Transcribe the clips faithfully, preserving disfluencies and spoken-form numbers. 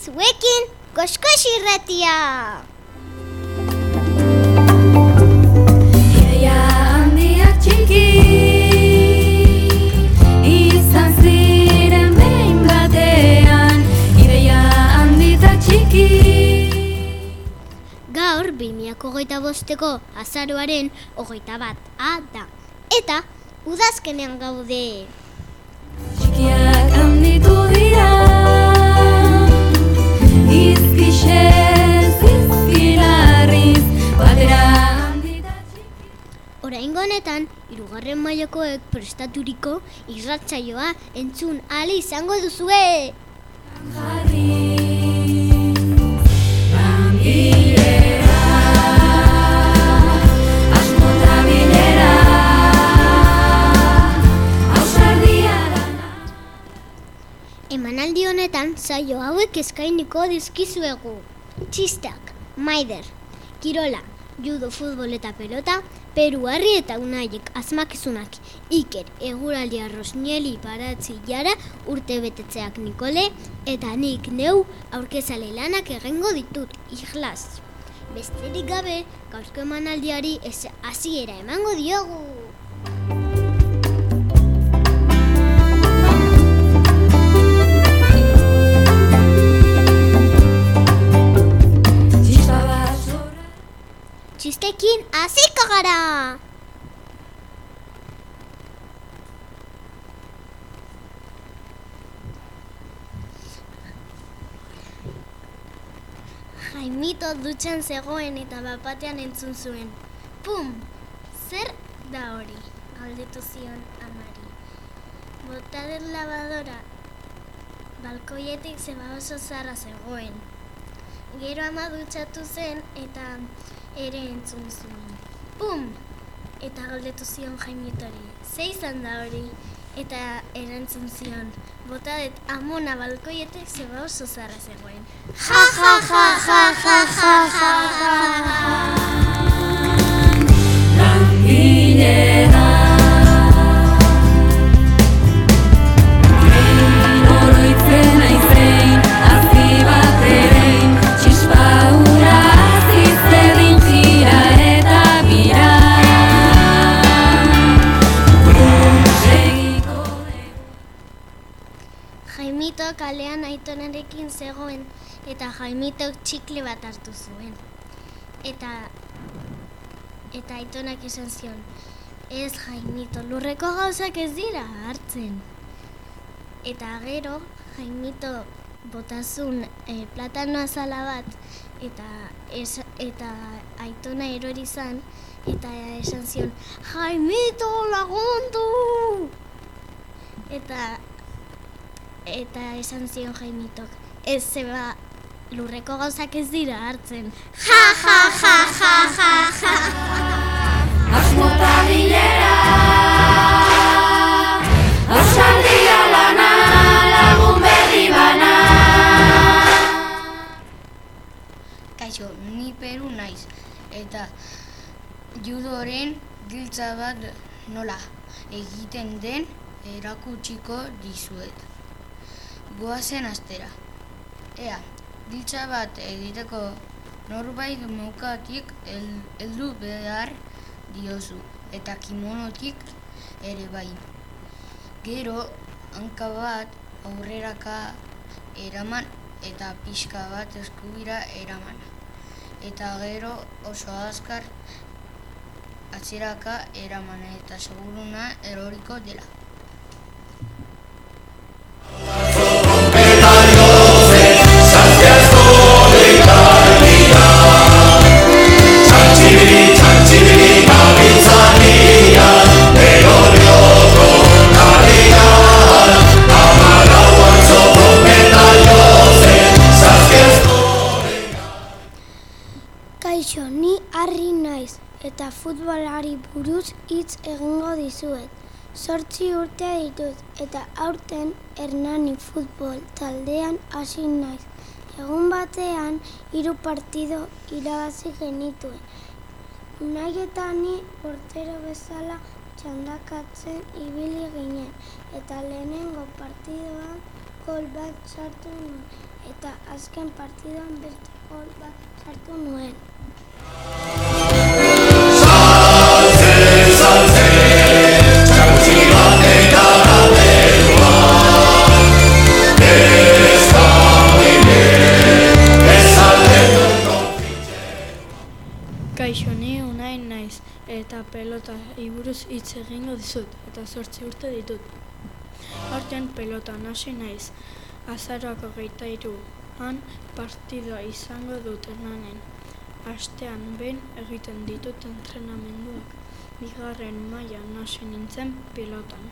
zuekin Goxkox irratia! Ideia handiak txiki izan ziren behin batean, ideia handiak txiki. Gaur, bi mila hogeita bosteko azaroaren hogeita bat a da. Eta, udazkenean gaude. Txikiak handitu dira, izkixez, izkilarriz, batera handita txiki. Oraingo honetan, hirugarren mailakoek prestaturiko irratsaioa entzun ahal izango duzue. Jarri, langilea, asmota bilera, ausardia lana. Emanaldi honetan saio hauek eskainiko dizkizuegu. Txistak, maider, kirola, judo, futbol eta pelota, Peru Harri eta Unaiek asmakizunak, Iker, Eguraldia Rosnieli Paratzi Jara, urte betetzeak Nikole, eta nik neu aurkezale lanak egingo ditut, ihlas. Besterik gabe, gaurko emanaldiari ez hasiera emango diogu. Txistekin hasiko gara! Jaimito dutxan zegoen eta bapatean entzun zuen. Pum! Zer da hori? Galdetu zion amari. Bota den lavadora. Balkoietik zeba oso zarra zegoen. Gero ama dutxatu zen eta ere entzun zuen. Pum! Eta galdetu zion Jaimitori. Ze izan da hori? Eta erantzun zion. Bota dut amona balkoietek zeba oso zarra zegoen. Ja, ja, ja, ja, ja, ja, ja, ja. Langilea, behin oroitzen aizein, azpi bat erein, txispa hura azizedin tira eta bira. Segiko de. Jaimito kalean aitonarekin zegoen eta Jaimitok txikle bat hartu zuen. Eta eta aitonak esan zion, ez Jaimito, lurreko gauzak ez dira hartzen. Eta gero Jaimito botazun e, platano azala bat eta es, eta aitona erori zan eta esan zion, Jaimito, lagundu! Eta eta esan zion Jaimitok, ez zeba lurreko gauzak ez dira hartzen. Ja, ja, ja, ja, ja, ja. Asmota bilera, ausardia lana, lagun berri bana. Kaixo, ni Peru naiz, eta judoren giltza bat nola egiten den erakutsiko dizuet. Goazen astera. Ea, giltza bat egiteko norbait mukatik heldu behar diozu, eta kimonotik ere bai. Gero, hanka bat aurreraka eraman eta pixka bat eskubira eraman. Eta gero oso azkar atzeraka eraman eta seguruna eroriko dela. Kaixo, ni Harri naiz eta futbolari buruz hitz egingo dizuet. Zortzi urte ditut eta aurten Hernani futbol taldean hasi naiz. Egun batean hiru partido irabazi genituen. Unai eta ni portero bezala txandakatzen ibili ginen eta lehenengo partidoan gol bat sartu nuen eta azken partidan beste gol bat sartu nuen. Kaixo, ni Unai naiz, eta pelota iburuz hitz egingo dizut, eta zortzi urte ditut. Aurten pelotan hasi naiz, azaroak hogeita hiruan partida izango dut Hernanen. Astean behin egiten ditut entrenamenduak, bigarren mailan hasi nintzen pilotan.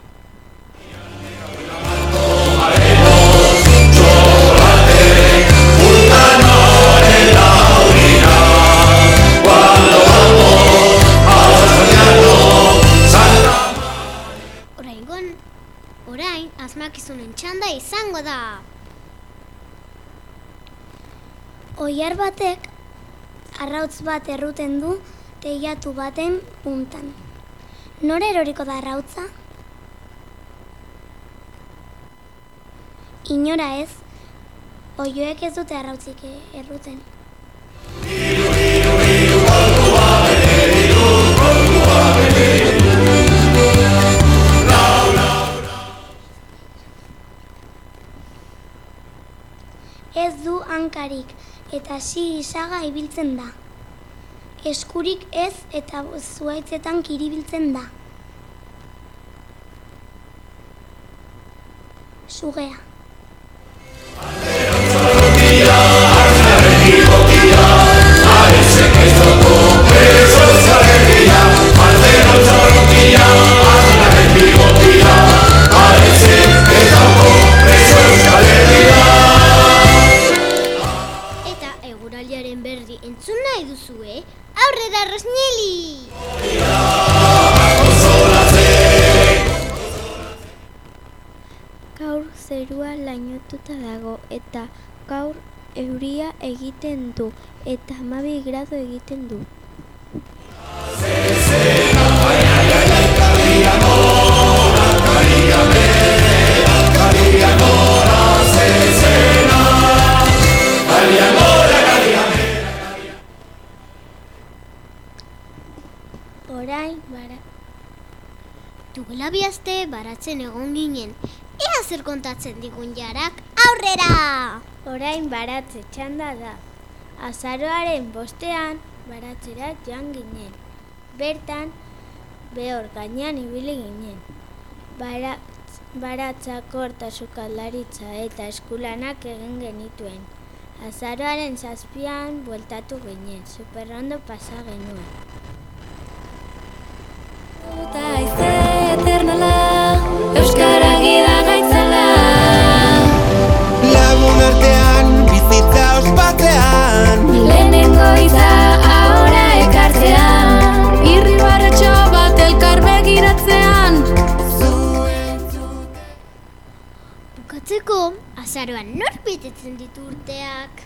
Orain, asmakizunen txanda izango da. Oilar batek arrautz bat erruten du teilatu baten puntan. Nora eroriko da arrautza? Inora ez, oioek ez dute arrautzik erruten. Ez du hankarik eta si isaga ibiltzen da. Eskurik ez eta zuhaitzetan kiribiltzen da. Sugea. Berri entzun nahi duzue, aurrera Rosneli! Gaur zerua lainotuta dago eta gaur euria egiten du eta hamabi gradu egiten du. Orain, bara... Dugula bi aste baratzen egon ginen. Ea zer kontatzen digun jarak, aurrera! Orain baratze txanda da. Azaroaren bostean baratzera joan ginen. Bertan, behor gainean ibili ginen. Bara, baratzako eta sukaldaritza eta eskulanak egin genituen. Azaroaren zazpian bueltatu ginen, superrondo pasa genuen. Eta aize eternala, euskara gida gaitzela. Lagun artean, bizitza ospatzean. Lehenengo iza, ahora ekartzean. Irribarretxo bat elkar begiratzean. Bukatzeko, azaroan nork betetzen ditu urteak?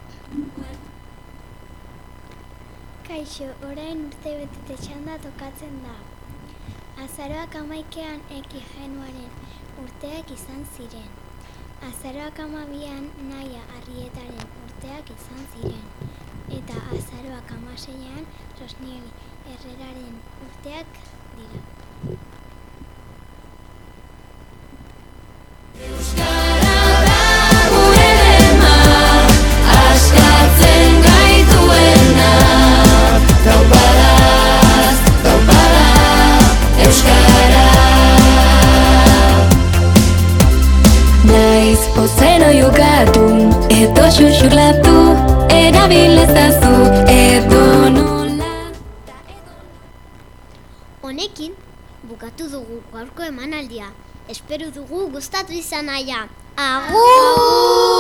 Kaixo, orain urte betete txanda tokatzen da. Azaroak hamaikean eki genuaren urteak izan ziren. Azaroak hamabian Naia Arrietaren urteak izan ziren. Eta azaroak hamaseian Rosneli Herreraren urteak dira. Ozeno jokatu, edo xuxurlatu, erabilezazu, edo nola. Honekin, bukatu dugu gaurko emanaldia. Espero dugu gustatu izan naia. Agur!